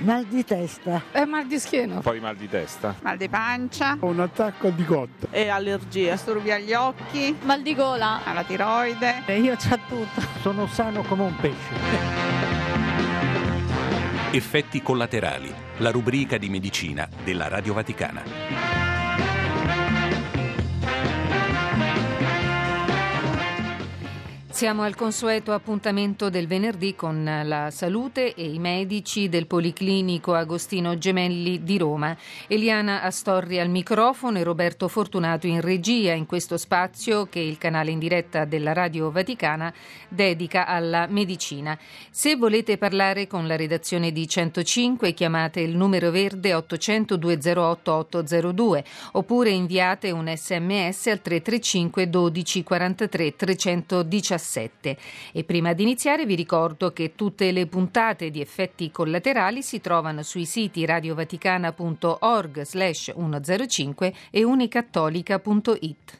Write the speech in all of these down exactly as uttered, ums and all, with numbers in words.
Mal di testa. E mal di schiena. Poi mal di testa. Mal di pancia. Un attacco di cotta. E allergie. Disturbi agli occhi. Mal di gola. Alla tiroide. E io c'ho tutto. Sono sano come un pesce. Effetti collaterali, la rubrica di medicina della Radio Vaticana. Siamo al consueto appuntamento del venerdì con la salute e i medici del Policlinico Agostino Gemelli di Roma. Eliana Astorri al microfono e Roberto Fortunato in regia in questo spazio che il canale in diretta della Radio Vaticana dedica alla medicina. Se volete parlare con la redazione di centocinque chiamate il numero verde ottocento duecentotto ottocentodue oppure inviate un sms al tre tre cinque dodici quarantatré trecentodiciassette. E prima di iniziare vi ricordo che tutte le puntate di Effetti Collaterali si trovano sui siti radiovaticana punto org slash centocinque e unicattolica punto it.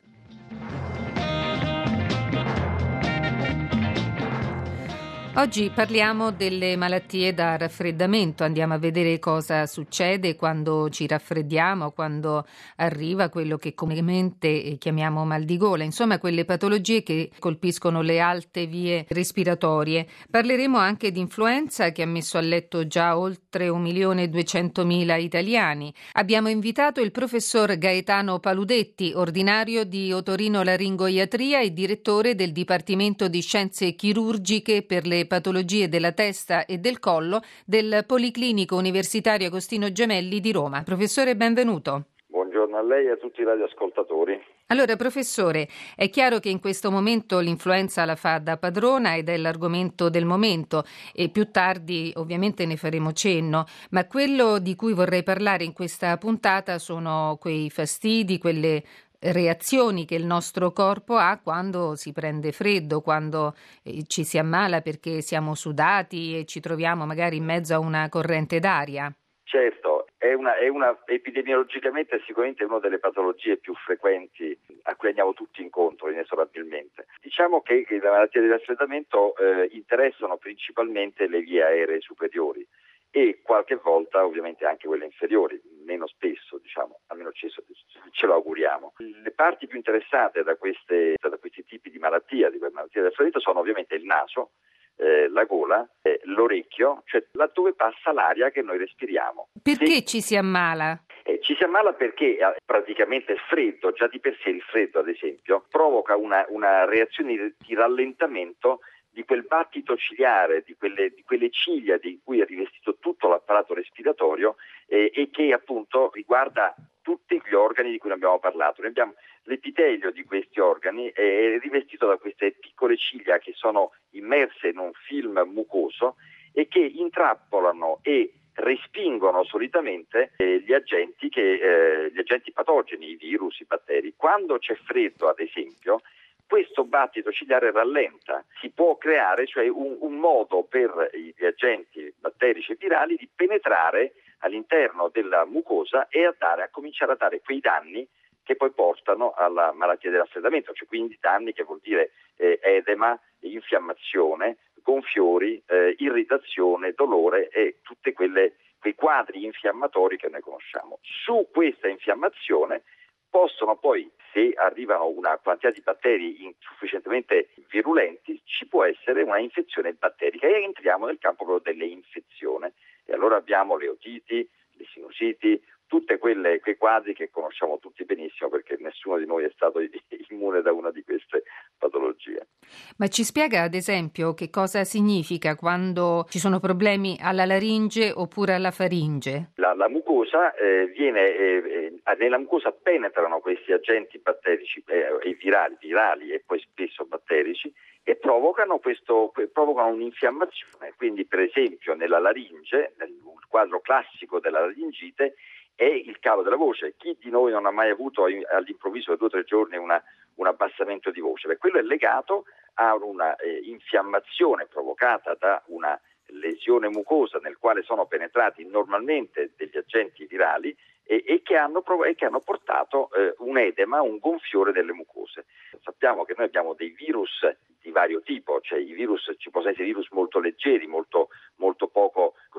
Oggi parliamo delle malattie da raffreddamento, andiamo a vedere cosa succede quando ci raffreddiamo, quando arriva quello che comunemente chiamiamo mal di gola, insomma quelle patologie che colpiscono le alte vie respiratorie. Parleremo anche di influenza che ha messo a letto già oltre un milione e duecentomila italiani. Abbiamo invitato il professor Gaetano Paludetti, ordinario di otorinolaringoiatria e direttore del Dipartimento di Scienze Chirurgiche per le patologie della testa e del collo del Policlinico Universitario Agostino Gemelli di Roma. Professore, benvenuto. Buongiorno a lei e a tutti i radioascoltatori. Allora, professore, è chiaro che in questo momento l'influenza la fa da padrona ed è l'argomento del momento e più tardi ovviamente ne faremo cenno, ma quello di cui vorrei parlare in questa puntata sono quei fastidi, quelle reazioni che il nostro corpo ha quando si prende freddo, quando eh, ci si ammala perché siamo sudati e ci troviamo magari in mezzo a una corrente d'aria. Certo, è una, è una epidemiologicamente è sicuramente una delle patologie più frequenti a cui andiamo tutti incontro inesorabilmente. Diciamo che, che le malattie di raffreddamento eh, interessano principalmente le vie aeree superiori e qualche volta ovviamente anche quelle inferiori, meno spesso, diciamo, almeno ce, ce lo auguriamo. Le parti più interessate da, queste, da questi tipi di malattia, di malattie del raffreddamento, sono ovviamente il naso, eh, la gola, eh, l'orecchio, cioè laddove passa l'aria che noi respiriamo. Perché Se, ci si ammala? Eh, ci si ammala perché eh, praticamente il freddo, già di per sé il freddo ad esempio, provoca una, una reazione di rallentamento di quel battito ciliare, di quelle, di quelle ciglia di cui è rivestito tutto l'apparato respiratorio eh, e che appunto riguarda tutti gli organi di cui abbiamo parlato. Noi abbiamo l'epitelio di questi organi è rivestito da queste piccole ciglia che sono immerse in un film mucoso e che intrappolano e respingono solitamente eh, gli agenti che eh, gli agenti patogeni, i virus, i batteri. Quando c'è freddo, ad esempio, questo battito ciliare rallenta, si può creare cioè un, un modo per gli agenti batterici e virali di penetrare all'interno della mucosa e a, dare, a cominciare a dare quei danni che poi portano alla malattia del raffreddamento, cioè quindi danni che vuol dire eh, edema, infiammazione, gonfiori, eh, irritazione, dolore e tutte quelle quei quadri infiammatori che noi conosciamo. Su questa infiammazione possono poi, se arrivano una quantità di batteri insufficientemente virulenti, ci può essere una infezione batterica e entriamo nel campo proprio delle infezioni. E allora abbiamo le otiti, le sinusiti, tutte quelle quei quadri che conosciamo tutti benissimo perché nessuno di noi è stato immune da una di queste patologie. Ma ci spiega ad esempio che cosa significa quando ci sono problemi alla laringe oppure alla faringe? La, la mucosa eh, viene eh, eh, nella mucosa penetrano questi agenti batterici eh, e virali, virali e poi spesso batterici e provocano questo provocano un'infiammazione. Quindi per esempio nella laringe, nel quadro classico della laringite, è il calo della voce. Chi di noi non ha mai avuto all'improvviso da due o tre giorni una, un abbassamento di voce? Beh, quello è legato a una eh, infiammazione provocata da una lesione mucosa nel quale sono penetrati normalmente degli agenti virali e, e, che, hanno, e che hanno portato eh, un edema, un gonfiore delle mucose. Sappiamo che noi abbiamo dei virus di vario tipo, cioè i virus, ci possono essere virus molto leggeri, molto, molto poco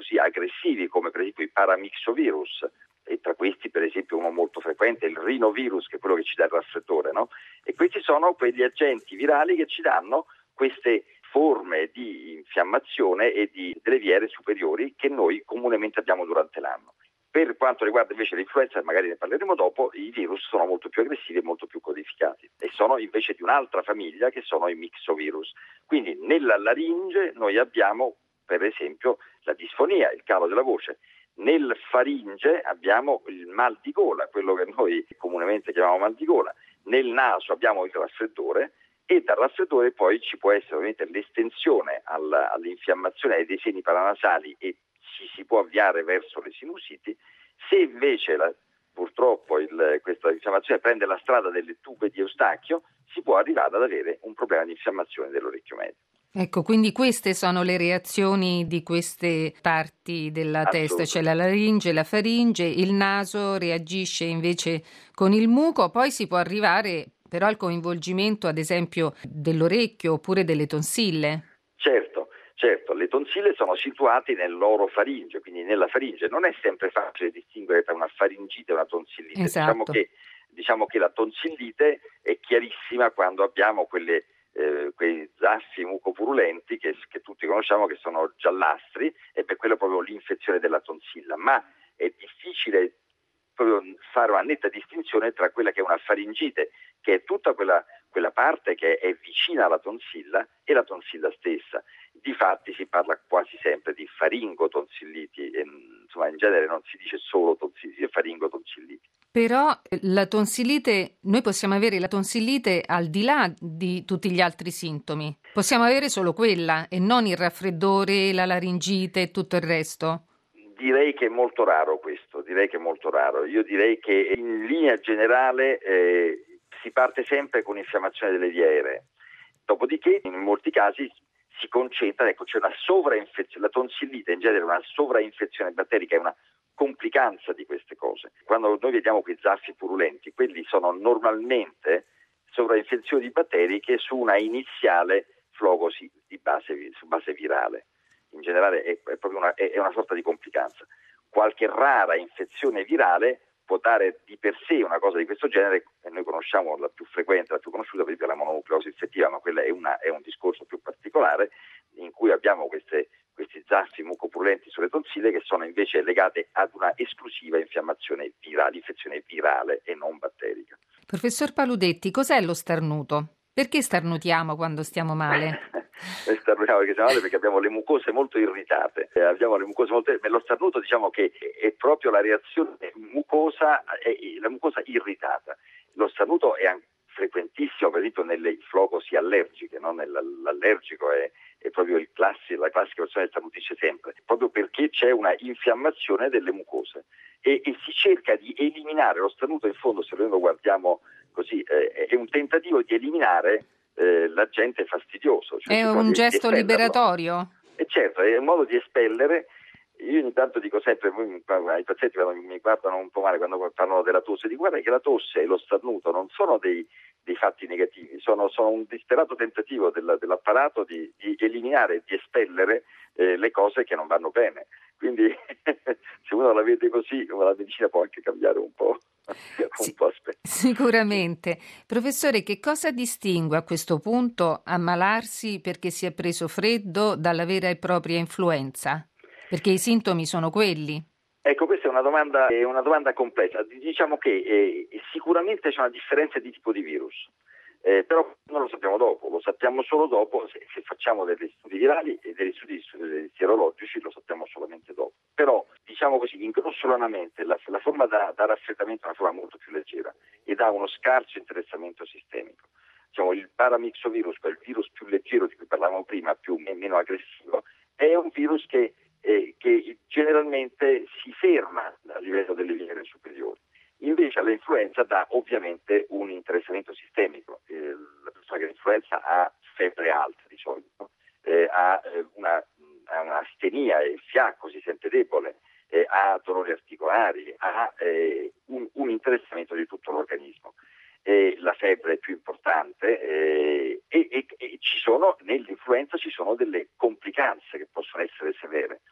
così aggressivi come per esempio i paramyxovirus, e tra questi per esempio uno molto frequente è il rinovirus, che è quello che ci dà il raffreddore, no? E questi sono quegli agenti virali che ci danno queste forme di infiammazione e di delle viere superiori che noi comunemente abbiamo durante l'anno. Per quanto riguarda invece l'influenza, magari ne parleremo dopo, i virus sono molto più aggressivi e molto più codificati e sono invece di un'altra famiglia che sono i myxovirus. Quindi nella laringe noi abbiamo per esempio la disfonia, il calo della voce. Nel faringe abbiamo il mal di gola, quello che noi comunemente chiamiamo mal di gola. Nel naso abbiamo il raffreddore e dal raffreddore poi ci può essere ovviamente l'estensione alla, all'infiammazione dei seni paranasali e ci si può avviare verso le sinusiti. Se invece la, purtroppo il, questa infiammazione prende la strada delle tube di Eustachio, si può arrivare ad avere un problema di infiammazione dell'orecchio medio. Ecco, quindi queste sono le reazioni di queste parti della testa, cioè la laringe, la faringe, il naso reagisce invece con il muco, poi si può arrivare però al coinvolgimento ad esempio dell'orecchio oppure delle tonsille. Certo. Certo, le tonsille sono situate nell'orofaringe, quindi nella faringe. Non è sempre facile distinguere tra una faringite e una tonsillite. Esatto. Diciamo che, diciamo che la tonsillite è chiarissima quando abbiamo quelle, eh, quei zaffi mucopurulenti che, che tutti conosciamo, che sono giallastri, e per quello è proprio l'infezione della tonsilla. Ma è difficile proprio fare una netta distinzione tra quella che è una faringite, che è tutta quella, quella parte che è vicina alla tonsilla, e la tonsilla stessa. Difatti si parla quasi sempre di faringotonsilliti, e, insomma in genere non si dice solo tonsilliti, faringotonsilliti. Però la tonsillite, noi possiamo avere la tonsillite al di là di tutti gli altri sintomi. Possiamo avere solo quella e non il raffreddore, la laringite e tutto il resto? Direi che è molto raro questo, direi che è molto raro. Io direi che in linea generale eh, si parte sempre con infiammazione delle vie aeree. Dopodiché in molti casi si concentra, ecco, c'è una sovrainfezione, la tonsillite in genere è una sovrainfezione batterica, è una complicanza di queste cose. Quando noi vediamo quei zaffi purulenti, quelli sono normalmente sovrainfezioni batteriche su una iniziale flogosi di base, su base virale. In generale è, è proprio una, è, è una sorta di complicanza. Qualche rara infezione virale può dare di per sé una cosa di questo genere, e noi conosciamo la più frequente, la più conosciuta, per esempio la mononucleosi infettiva, ma quella è, una, è un discorso più particolare, in cui abbiamo queste, questi zaffi mucopurulenti sulle tonsille che sono invece legate ad una esclusiva infiammazione virale, infezione virale e non batterica. Professor Paludetti, cos'è lo starnuto? Perché starnutiamo quando stiamo male? Noi starnutiamo perché stiamo male perché abbiamo le mucose molto irritate. Eh, abbiamo le mucose molto Lo starnuto, diciamo che è proprio la reazione mucosa, è la mucosa irritata. Lo starnuto è anche frequentissimo, per esempio, nelle flogosi allergiche, no? L'allergico è, è proprio il classico, la classica persona che starnutisce sempre, proprio perché c'è una infiammazione delle mucose e, e si cerca di eliminare lo starnuto. In fondo, se noi lo guardiamo così, eh, è un tentativo di eliminare eh, l'agente fastidioso. Cioè è un gesto liberatorio? E certo, è un modo di espellere. Io ogni tanto dico sempre ai pazienti quando mi guardano un po' male quando parlano della tosse, dico guarda che la tosse e lo starnuto non sono dei, dei fatti negativi, sono, sono un disperato tentativo del, dell'apparato di, di eliminare, di espellere eh, le cose che non vanno bene. Quindi se uno la vede così, la medicina può anche cambiare un po'. un sì, po' aspetta. Sicuramente. Professore, che cosa distingue a questo punto ammalarsi perché si è preso freddo dalla vera e propria influenza? Perché i sintomi sono quelli. Ecco, questa è una domanda, è una domanda complessa. Diciamo che eh, sicuramente c'è una differenza di tipo di virus, eh, però non lo sappiamo dopo, lo sappiamo solo dopo, se, se facciamo degli studi virali e degli studi, studi sierologici lo sappiamo solamente dopo. Però, diciamo così, grossolanamente la, la forma da, da raffreddamento è una forma molto più leggera ed ha uno scarso interessamento sistemico. Diciamo, il paramyxovirus, quel virus più leggero di cui parlavamo prima, più meno aggressivo, è un virus che Eh, che generalmente si ferma a livello delle vie superiori. Invece l'influenza dà ovviamente un interessamento sistemico. Eh, la persona che ha l'influenza ha febbre alta di solito, eh, ha eh, una, ha un'astenia, il fiacco, si sente debole, eh, ha dolori articolari, ha eh, un, un interessamento di tutto l'organismo. Eh, la febbre è più importante eh, e, e, e ci sono nell'influenza ci sono delle complicanze che possono essere severe.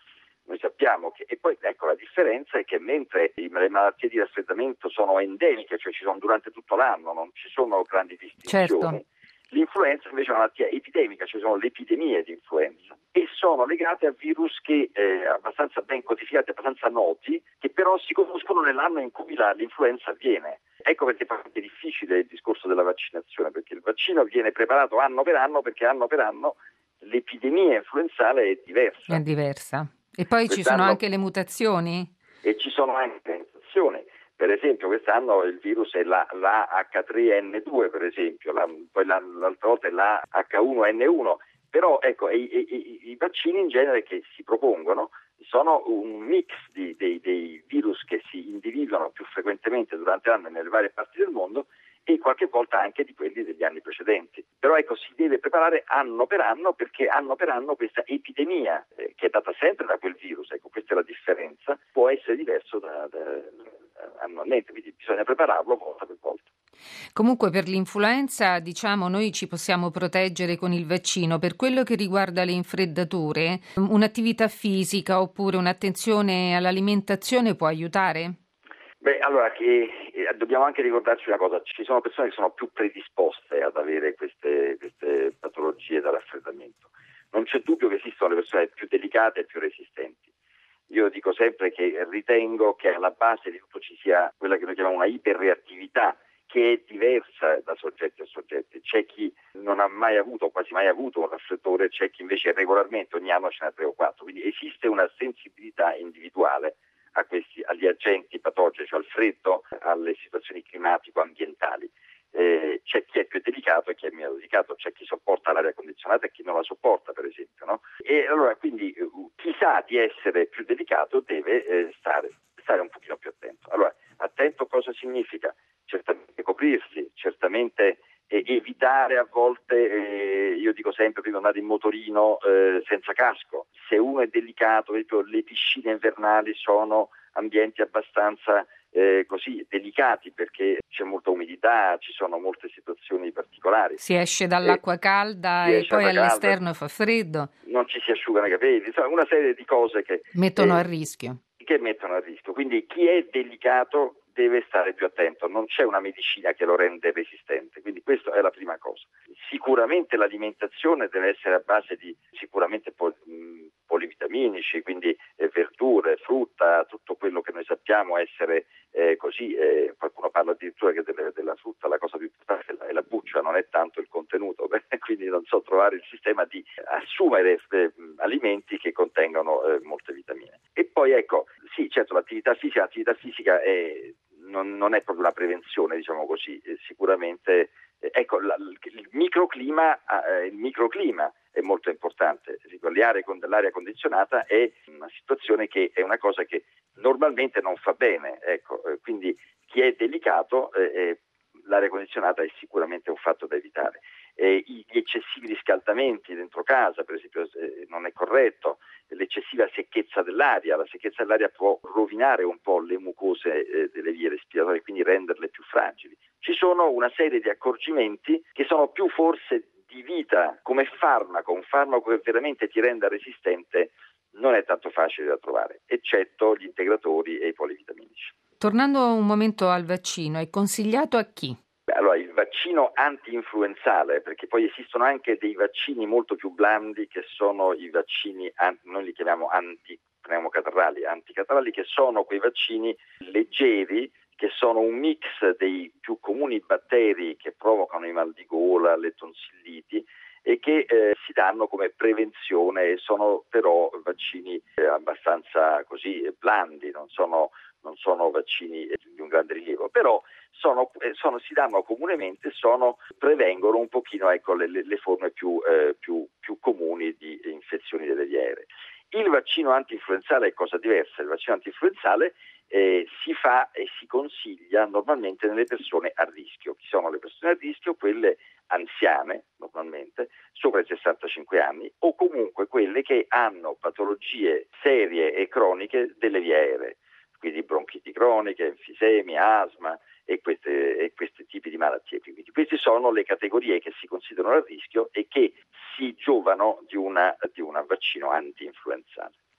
Noi sappiamo che, e poi ecco la differenza è che mentre le malattie di raffreddamento sono endemiche, cioè ci sono durante tutto l'anno, non ci sono grandi distinzioni, certo. L'influenza invece è una malattia epidemica, ci sono le epidemie di influenza e sono legate a virus che eh, abbastanza ben codificati, abbastanza noti, che però si conoscono nell'anno in cui la, l'influenza avviene. Ecco perché è anche difficile il discorso della vaccinazione, perché il vaccino viene preparato anno per anno, perché anno per anno l'epidemia influenzale è diversa. È diversa. E poi Quest'anno, ci sono anche le mutazioni? E ci sono anche le mutazioni. Per esempio quest'anno il virus è la, la acca tre enne due, per esempio, la, poi la, l'altra volta è la acca uno enne uno, però ecco i, i, i vaccini in genere che si propongono sono un mix di, dei, dei virus che si individuano più frequentemente durante l'anno nelle varie parti del mondo e qualche volta anche di quelli degli anni precedenti. Però ecco si deve preparare anno per anno perché anno per anno questa epidemia eh, che è data sempre da quel virus, ecco questa è la differenza, può essere diverso da, da annualmente, quindi bisogna prepararlo volta per volta. Comunque per l'influenza diciamo noi ci possiamo proteggere con il vaccino. Per quello che riguarda le infreddature, un'attività fisica oppure un'attenzione all'alimentazione può aiutare? Beh, allora che, eh, dobbiamo anche ricordarci una cosa, ci sono persone che sono più predisposte ad avere queste, queste patologie da raffreddamento. Non c'è dubbio che esistono le persone più delicate e più resistenti. Io dico sempre che ritengo che alla base di tutto ci sia quella che noi chiamiamo una iperreattività, che è diversa da soggetti a soggetti. C'è chi non ha mai avuto, quasi mai avuto un raffreddore, c'è chi invece regolarmente ogni anno ce n'ha tre o quattro. Quindi esiste una sensibilità individuale a questi, agli agenti patogeni, cioè al freddo, alle situazioni climatico-ambientali. Eh, c'è chi è più delicato e chi è meno delicato, c'è chi sopporta l'aria condizionata e chi non la sopporta, per esempio, no? E allora quindi chi sa di essere più delicato deve eh, stare, stare un pochino più attento. Allora, attento cosa significa? Certamente coprirsi, certamente eh, evitare a volte, eh, io dico sempre prima andare in motorino eh, senza casco. Se uno è delicato, per esempio le piscine invernali sono ambienti abbastanza eh, così delicati perché c'è molta umidità, ci sono molte situazioni particolari. Si esce dall'acqua eh, calda e poi all'esterno calda, fa freddo. Non ci si asciugano i capelli, insomma una serie di cose che mettono eh, a rischio. Che mettono a rischio. Quindi chi è delicato deve stare più attento, non c'è una medicina che lo rende resistente, quindi questa è la prima cosa. Sicuramente l'alimentazione deve essere a base di sicuramente pol- polivitaminici, quindi eh, verdure, frutta, tutto quello che noi sappiamo essere eh, così, eh, qualcuno parla addirittura che delle, della frutta la cosa più importante è la, è la buccia, non è tanto il contenuto, quindi non so trovare il sistema di assumere eh, alimenti che contengano eh, molte vitamine. E poi ecco, sì certo l'attività fisica, l'attività fisica è Non, non è proprio una prevenzione, diciamo così, eh, sicuramente eh, ecco la, il microclima eh, il microclima è molto importante. L'aria, l'aria condizionata è una situazione che è una cosa che normalmente non fa bene, ecco, eh, quindi chi è delicato eh, eh, l'aria condizionata è sicuramente un fatto da evitare. Eh, gli eccessivi riscaldamenti dentro casa, per esempio, eh, non è corretto, l'eccessiva secchezza dell'aria, la secchezza dell'aria può rovinare un po' le mucose eh, delle vie respiratorie, quindi renderle più fragili. Ci sono una serie di accorgimenti che sono più forse di vita, come farmaco, un farmaco che veramente ti renda resistente non è tanto facile da trovare, eccetto gli integratori e i polivitaminici. Tornando un momento al vaccino, è consigliato a chi? Allora, il vaccino anti-influenzale, perché poi esistono anche dei vaccini molto più blandi che sono i vaccini, noi li chiamiamo anti-pneumocatarrali, anticatarrali, che sono quei vaccini leggeri, che sono un mix dei più comuni batteri che provocano i mal di gola, le tonsilliti, e che eh, si danno come prevenzione e sono però vaccini eh, abbastanza così blandi, non sono, non sono vaccini di un grande rilievo, però sono, eh, sono, si danno comunemente, sono, prevengono un pochino ecco, le, le forme più, eh, più, più comuni di infezioni delle vie aeree. Il vaccino anti-influenzale è cosa diversa, il vaccino anti-influenzale eh, si fa e si consiglia normalmente nelle persone a rischio. Chi sono le persone a rischio? Quelle anziane, normalmente, sopra i sessantacinque anni, o comunque quelle che hanno patologie serie e croniche delle vie aeree, quindi bronchiti croniche, enfisemi, asma e, queste, e questi tipi di malattie. Quindi queste sono le categorie che si considerano a rischio e che si giovano di, una, di un vaccino anti-influenzale.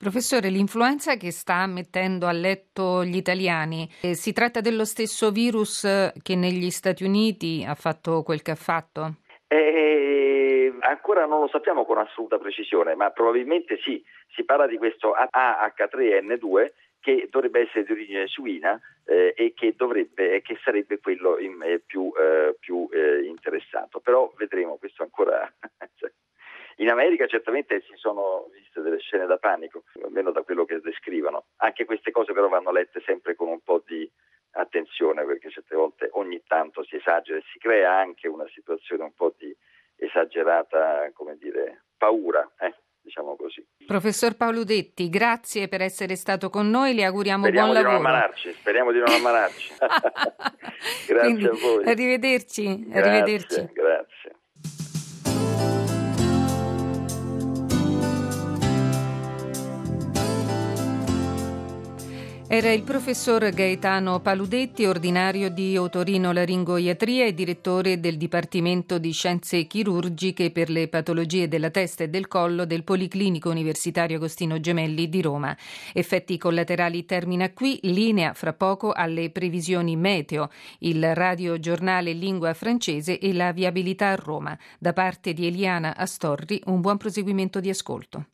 Professore, l'influenza che sta mettendo a letto gli italiani, eh, si tratta dello stesso virus che negli Stati Uniti ha fatto quel che ha fatto? Eh, ancora non lo sappiamo con assoluta precisione, ma probabilmente sì. Si parla di questo A H tre N due che dovrebbe essere di origine suina eh, e che dovrebbe che sarebbe quello in, eh, più, eh, più eh, interessato. Però vedremo, questo ancora. In America certamente si sono viste delle scene da panico, almeno da quello che descrivono. Anche queste cose però vanno lette sempre con un po' di attenzione, perché certe volte ogni tanto si esagera e si crea anche una situazione un po' di esagerata, come dire, paura, eh, diciamo così. Professor Paoludetti, grazie per essere stato con noi, le auguriamo speriamo buon di lavoro. Non ammalarci, speriamo di non ammalarci. Grazie Quindi, a voi. Arrivederci. Grazie, arrivederci. Grazie. Era il professor Gaetano Paoludetti, ordinario di otorinolaringoiatria e direttore del Dipartimento di Scienze Chirurgiche per le patologie della testa e del collo del Policlinico Universitario Agostino Gemelli di Roma. Effetti collaterali termina qui, linea fra poco alle previsioni meteo, il radiogiornale in lingua francese e la viabilità a Roma. Da parte di Eliana Astorri, un buon proseguimento di ascolto.